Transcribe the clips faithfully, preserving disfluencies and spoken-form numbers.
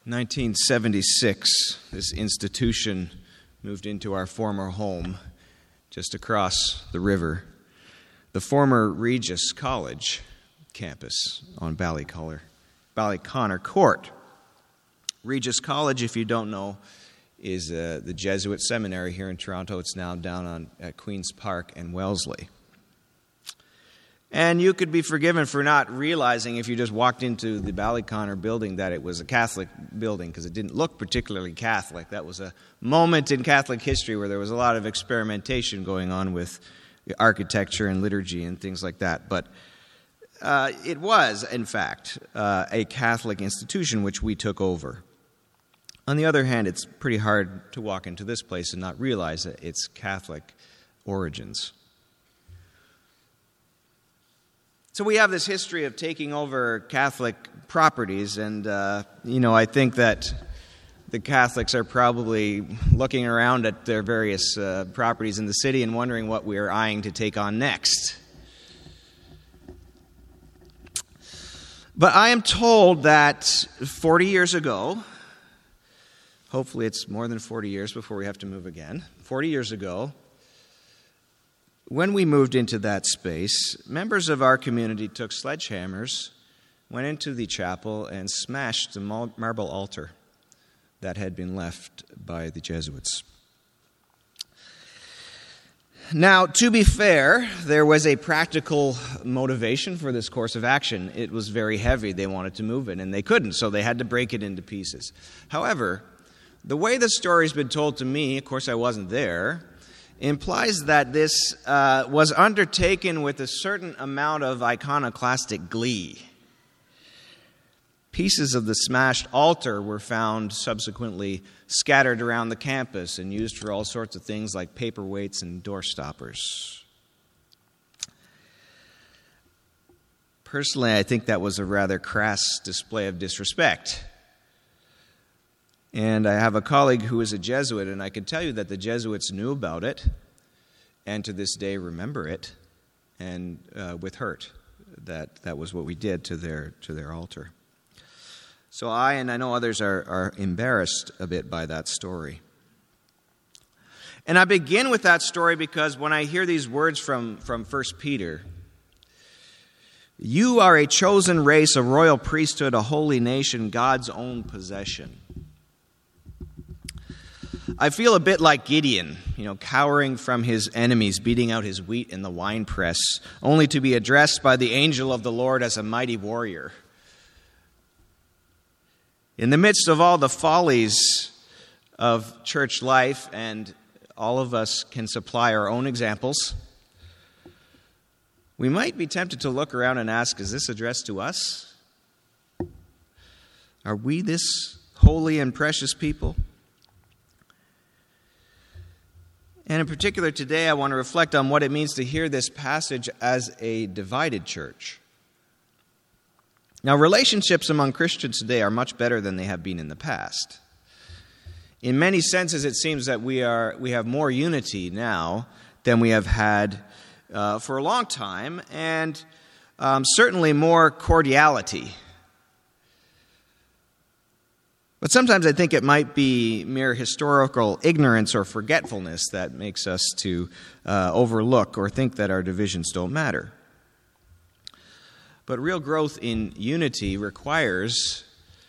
nineteen seventy-six, this institution moved into our former home just across the river, the former Regis College campus on Ballyconnor, Ballyconnor Court. Regis College, if you don't know, is uh, the Jesuit seminary here in Toronto. It's now down on at Queen's Park and Wellesley. And you could be forgiven for not realizing, if you just walked into the Ballyconnor building, that it was a Catholic building, because it didn't look particularly Catholic. That was a moment in Catholic history where there was a lot of experimentation going on with architecture and liturgy and things like that. But uh, it was, in fact, uh, a Catholic institution which we took over. On the other hand, it's pretty hard to walk into this place and not realize its Catholic origins. So we have this history of taking over Catholic properties, and, uh, you know, I think that the Catholics are probably looking around at their various uh, properties in the city and wondering what we are eyeing to take on next. But I am told that forty years ago, hopefully it's more than forty years before we have to move again, forty years ago, when we moved into that space, members of our community took sledgehammers, went into the chapel, and smashed the marble altar that had been left by the Jesuits. Now, to be fair, there was a practical motivation for this course of action. It was very heavy. They wanted to move it, and they couldn't, so they had to break it into pieces. However, the way the story's been told to me, of course I wasn't there, implies that this uh, was undertaken with a certain amount of iconoclastic glee. Pieces of the smashed altar were found subsequently scattered around the campus and used for all sorts of things like paperweights and door stoppers. Personally, I think that was a rather crass display of disrespect. And I have a colleague who is a Jesuit, and I can tell you that the Jesuits knew about it, and to this day remember it, and uh, with hurt, that that was what we did to their to their altar. So I, and I know others, are, are embarrassed a bit by that story. And I begin with that story because when I hear these words from, from First Peter, you are a chosen race, a royal priesthood, a holy nation, God's own possession. I feel a bit like Gideon, you know, cowering from his enemies, beating out his wheat in the winepress, only to be addressed by the angel of the Lord as a mighty warrior. In the midst of all the follies of church life, and all of us can supply our own examples, we might be tempted to look around and ask, is this addressed to us? Are we this holy and precious people? And in particular today, I want to reflect on what it means to hear this passage as a divided church. Now, relationships among Christians today are much better than they have been in the past. In many senses, it seems that we are we have more unity now than we have had uh, for a long time, and um, certainly more cordiality. But sometimes I think it might be mere historical ignorance or forgetfulness that makes us to uh, overlook or think that our divisions don't matter. But real growth in unity requires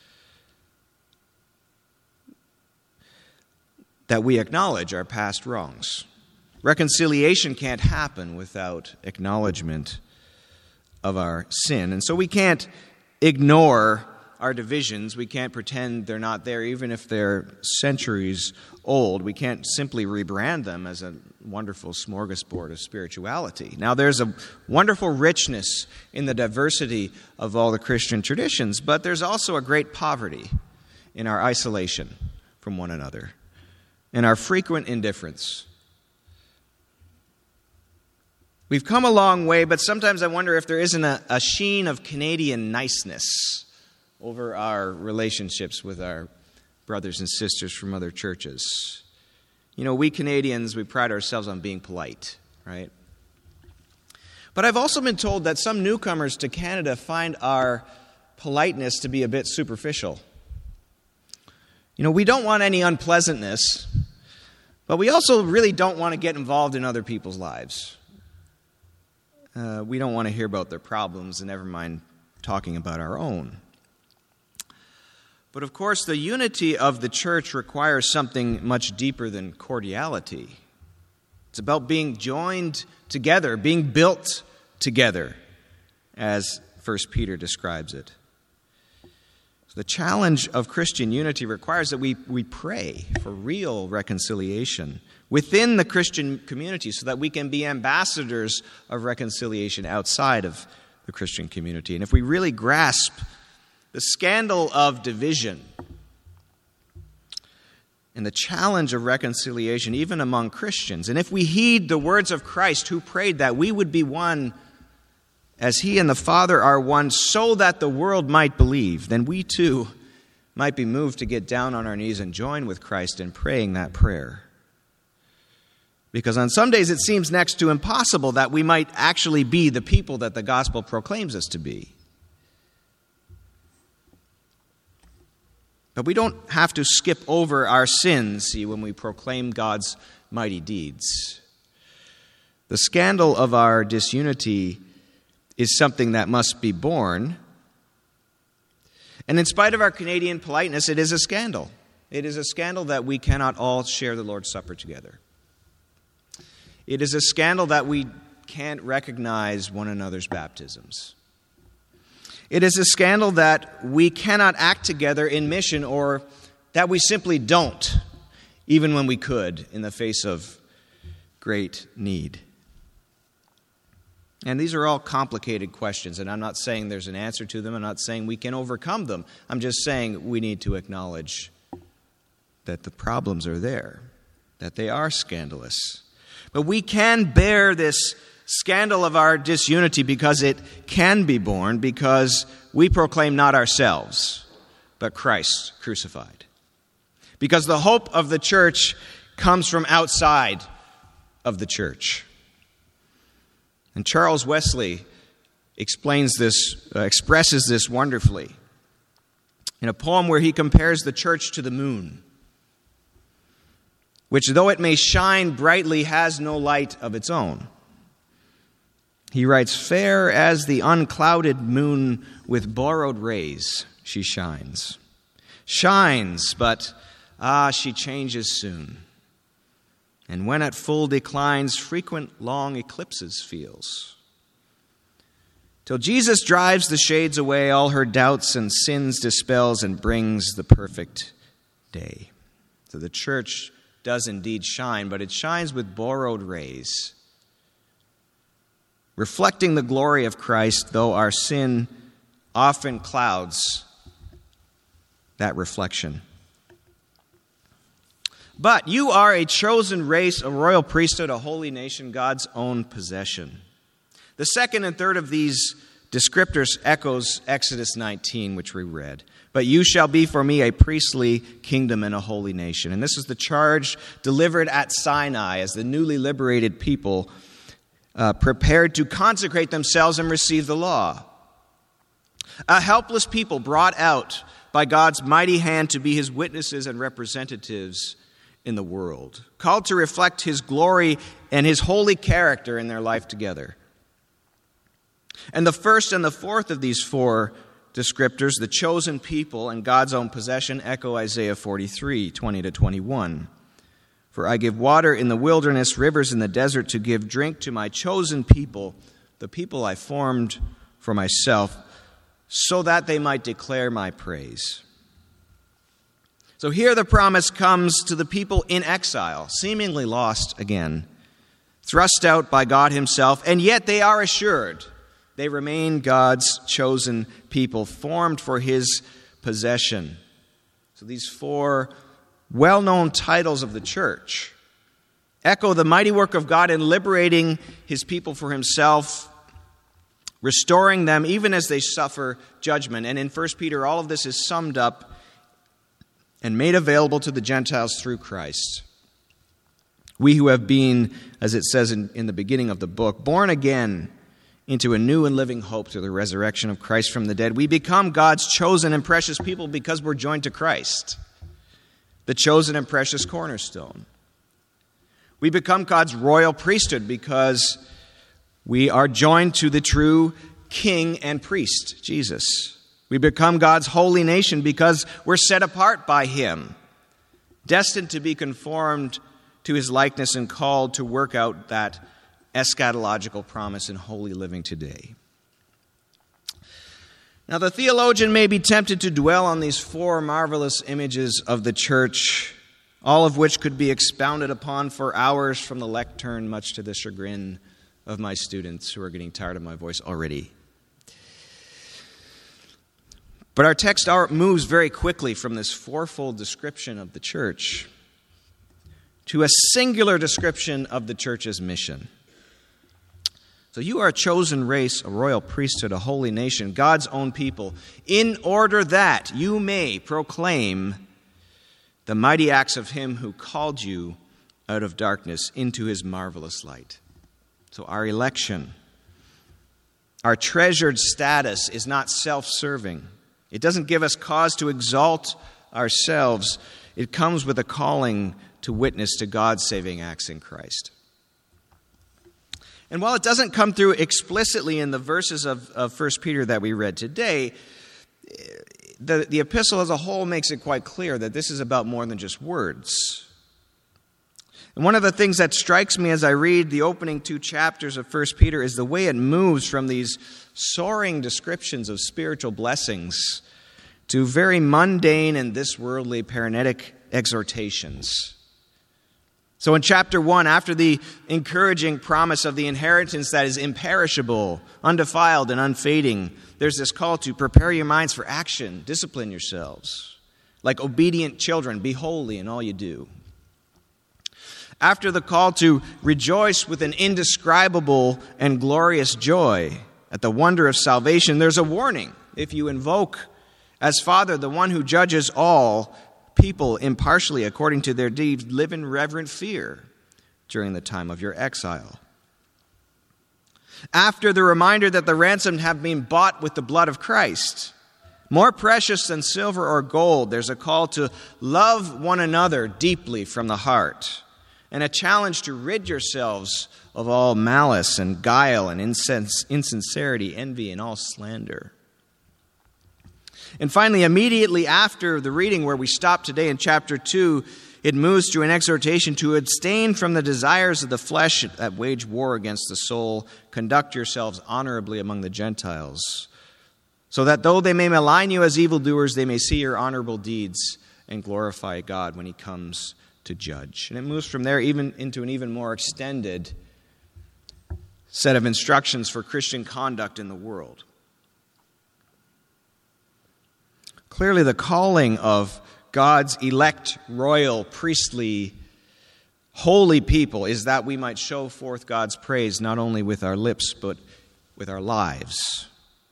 that we acknowledge our past wrongs. Reconciliation can't happen without acknowledgement of our sin. And so we can't ignore our divisions. We can't pretend they're not there, even if they're centuries old. We can't simply rebrand them as a wonderful smorgasbord of spirituality. Now, there's a wonderful richness in the diversity of all the Christian traditions, but there's also a great poverty in our isolation from one another, in our frequent indifference. We've come a long way, but sometimes I wonder if there isn't a, a sheen of Canadian niceness over our relationships with our brothers and sisters from other churches. You know, we Canadians, we pride ourselves on being polite, right? But I've also been told that some newcomers to Canada find our politeness to be a bit superficial. You know, we don't want any unpleasantness, but we also really don't want to get involved in other people's lives. Uh, we don't want to hear about their problems, and never mind talking about our own. But of course, the unity of the church requires something much deeper than cordiality. It's about being joined together, being built together, as First Peter describes it. So the challenge of Christian unity requires that we, we pray for real reconciliation within the Christian community so that we can be ambassadors of reconciliation outside of the Christian community. And if we really grasp the scandal of division and the challenge of reconciliation even among Christians, and if we heed the words of Christ who prayed that we would be one as he and the Father are one so that the world might believe, then we too might be moved to get down on our knees and join with Christ in praying that prayer. Because on some days it seems next to impossible that we might actually be the people that the gospel proclaims us to be. But we don't have to skip over our sins, see, when we proclaim God's mighty deeds. The scandal of our disunity is something that must be borne. And in spite of our Canadian politeness, it is a scandal. It is a scandal that we cannot all share the Lord's Supper together. It is a scandal that we can't recognize one another's baptisms. It is a scandal that we cannot act together in mission, or that we simply don't, even when we could, in the face of great need. And these are all complicated questions, and I'm not saying there's an answer to them. I'm not saying we can overcome them. I'm just saying we need to acknowledge that the problems are there, that they are scandalous. But we can bear this scandal of our disunity because it can be borne, because we proclaim not ourselves, but Christ crucified. Because the hope of the church comes from outside of the church. And Charles Wesley explains this, uh, expresses this wonderfully in a poem where he compares the church to the moon, which, though it may shine brightly, has no light of its own. He writes, "Fair as the unclouded moon with borrowed rays she shines. Shines, but, ah, she changes soon. And when at full declines, frequent long eclipses feels. Till Jesus drives the shades away, all her doubts and sins dispels, and brings the perfect day." So the church does indeed shine, but it shines with borrowed rays, reflecting the glory of Christ, though our sin often clouds that reflection. But you are a chosen race, a royal priesthood, a holy nation, God's own possession. The second and third of these descriptors echoes Exodus nineteen, which we read. But you shall be for me a priestly kingdom and a holy nation. And this is the charge delivered at Sinai as the newly liberated people uh, prepared to consecrate themselves and receive the law. A helpless people brought out by God's mighty hand to be his witnesses and representatives in the world, called to reflect his glory and his holy character in their life together. And the first and the fourth of these four descriptors, the chosen people and God's own possession, echo Isaiah forty-three, twenty to twenty-one. For I give water in the wilderness, rivers in the desert, to give drink to my chosen people, the people I formed for myself, so that they might declare my praise. So here the promise comes to the people in exile, seemingly lost again, thrust out by God himself, and yet they are assured they remain God's chosen people, formed for his possession. So these four well-known titles of the church echo the mighty work of God in liberating his people for himself, restoring them even as they suffer judgment. And in First Peter, all of this is summed up and made available to the Gentiles through Christ. We who have been, as it says in, in the beginning of the book, born again into a new and living hope through the resurrection of Christ from the dead, we become God's chosen and precious people because we're joined to Christ. the chosen and precious cornerstone. We become God's royal priesthood because we are joined to the true King and priest, Jesus. We become God's holy nation because we're set apart by him, destined to be conformed to his likeness and called to work out that eschatological promise in holy living today. Now, the theologian may be tempted to dwell on these four marvelous images of the church, all of which could be expounded upon for hours from the lectern, much to the chagrin of my students who are getting tired of my voice already. But our text moves very quickly from this fourfold description of the church to a singular description of the church's mission. So you are a chosen race, a royal priesthood, a holy nation, God's own people, in order that you may proclaim the mighty acts of him who called you out of darkness into his marvelous light. So our election, our treasured status is not self-serving. It doesn't give us cause to exalt ourselves. It comes with a calling to witness to God's saving acts in Christ. And while it doesn't come through explicitly in the verses of, of First Peter that we read today, the, the epistle as a whole makes it quite clear that this is about more than just words. And one of the things that strikes me as I read the opening two chapters of First Peter is the way it moves from these soaring descriptions of spiritual blessings to very mundane and this worldly paranetic exhortations. So in chapter one, after the encouraging promise of the inheritance that is imperishable, undefiled, and unfading, there's this call to prepare your minds for action, discipline yourselves. Like obedient children, be holy in all you do. After the call to rejoice with an indescribable and glorious joy at the wonder of salvation, there's a warning. If you invoke as Father the one who judges all people impartially according to their deeds, live in reverent fear during the time of your exile. After the reminder that the ransomed have been bought with the blood of Christ, more precious than silver or gold, there's a call to love one another deeply from the heart, and a challenge to rid yourselves of all malice and guile and insens- insincerity, envy, and all slander. And finally, immediately after the reading where we stop today in chapter two, it moves to an exhortation to abstain from the desires of the flesh that wage war against the soul. Conduct yourselves honorably among the Gentiles, so that though they may malign you as evildoers, they may see your honorable deeds and glorify God when he comes to judge. And it moves from there even into an even more extended set of instructions for Christian conduct in the world. Clearly, the calling of God's elect, royal, priestly, holy people is that we might show forth God's praise not only with our lips, but with our lives.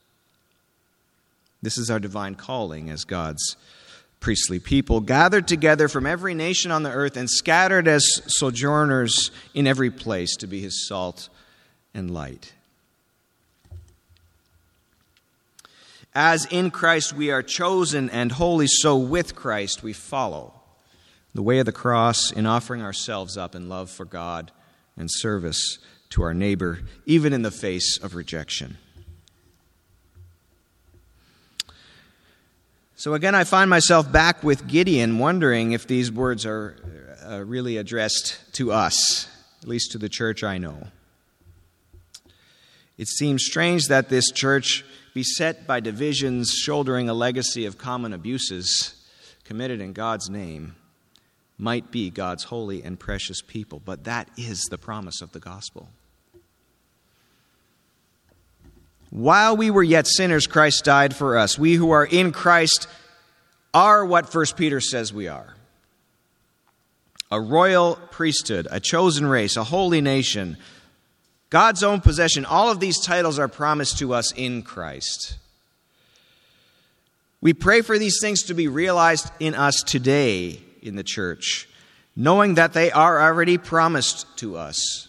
This is our divine calling as God's priestly people, gathered together from every nation on the earth and scattered as sojourners in every place to be his salt and light. As in Christ we are chosen and holy, so with Christ we follow the way of the cross in offering ourselves up in love for God and service to our neighbor, even in the face of rejection. So again, I find myself back with Gideon, wondering if these words are uh, really addressed to us, at least to the church I know. It seems strange that this church, beset by divisions, shouldering a legacy of common abuses committed in God's name, might be God's holy and precious people. But that is the promise of the gospel. While we were yet sinners, Christ died for us. We who are in Christ are what First Peter says we are. A royal priesthood, a chosen race, a holy nation, God's own possession. All of these titles are promised to us in Christ. We pray for these things to be realized in us today in the church, knowing that they are already promised to us.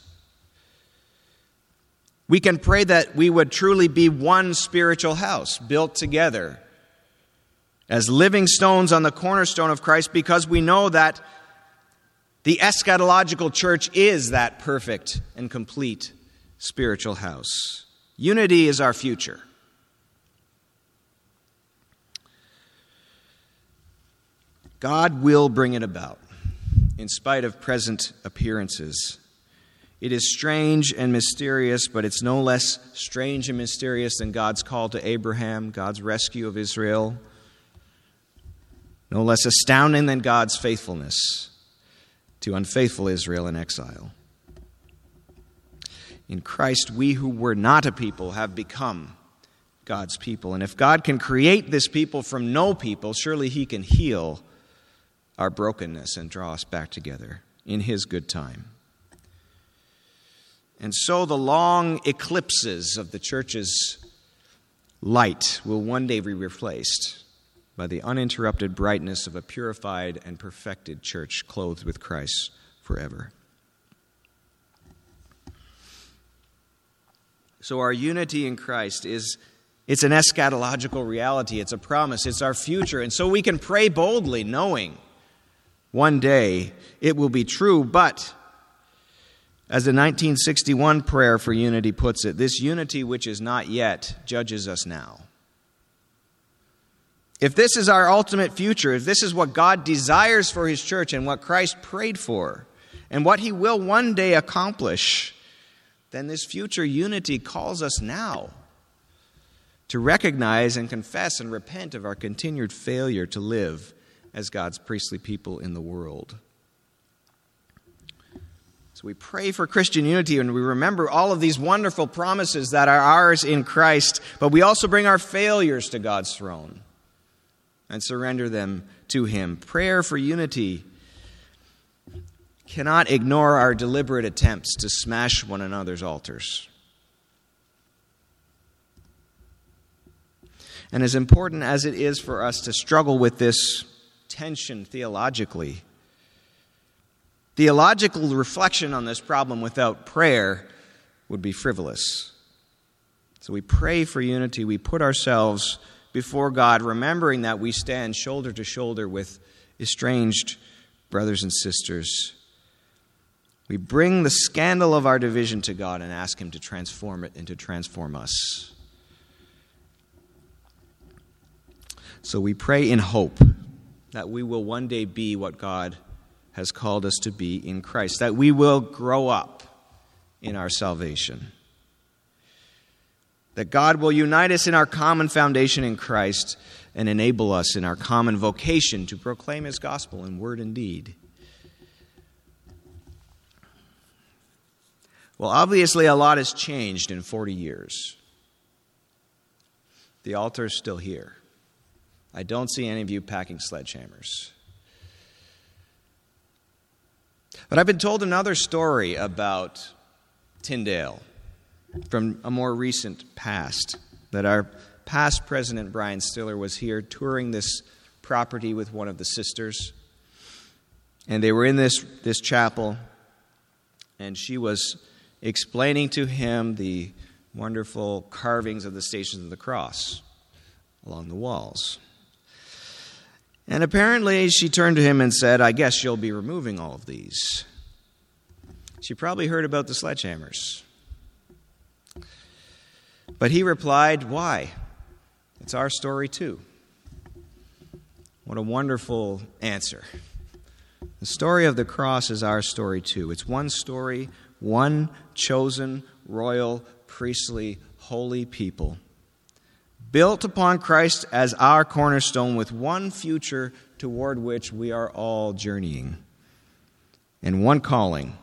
We can pray that we would truly be one spiritual house built together as living stones on the cornerstone of Christ, because we know that the eschatological church is that perfect and complete spiritual house. Unity is our future. God will bring it about, in spite of present appearances. It is strange and mysterious, but it's no less strange and mysterious than God's call to Abraham, God's rescue of Israel. No less astounding than God's faithfulness to unfaithful Israel in exile. In Christ, we who were not a people have become God's people. And if God can create this people from no people, surely He can heal our brokenness and draw us back together in His good time. And so the long eclipses of the church's light will one day be replaced by the uninterrupted brightness of a purified and perfected church clothed with Christ forever. So our unity in Christ is it's an eschatological reality. It's a promise. It's our future. And so we can pray boldly, knowing one day it will be true. But as the nineteen sixty-one prayer for unity puts it, this unity which is not yet judges us now. If this is our ultimate future, if this is what God desires for His church and what Christ prayed for, and what He will one day accomplish, then this future unity calls us now to recognize and confess and repent of our continued failure to live as God's priestly people in the world. So we pray for Christian unity, and we remember all of these wonderful promises that are ours in Christ, but we also bring our failures to God's throne and surrender them to Him. Prayer for unity cannot ignore our deliberate attempts to smash one another's altars. And as important as it is for us to struggle with this tension theologically, theological reflection on this problem without prayer would be frivolous. So we pray for unity. We put ourselves before God, remembering that we stand shoulder to shoulder with estranged brothers and sisters. We bring the scandal of our division to God and ask Him to transform it and to transform us. So we pray in hope that we will one day be what God has called us to be in Christ, that we will grow up in our salvation, that God will unite us in our common foundation in Christ and enable us in our common vocation to proclaim His gospel in word and deed. Well, obviously a lot has changed in forty years. The altar is still here. I don't see any of you packing sledgehammers. But I've been told another story about Tyndale from a more recent past, that our past president, Brian Stiller, was here touring this property with one of the sisters. And they were in this, this chapel, and she was explaining to him the wonderful carvings of the Stations of the Cross along the walls. And apparently she turned to him and said, "I guess you'll be removing all of these." She probably heard about the sledgehammers. But he replied, "Why? It's our story too." What a wonderful answer. The story of the cross is our story too. It's one story, one chosen, royal, priestly, holy people, built upon Christ as our cornerstone, with one future toward which we are all journeying, and one calling: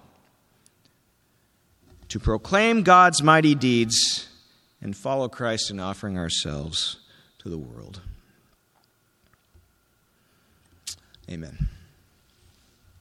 to proclaim God's mighty deeds and follow Christ in offering ourselves to the world. Amen.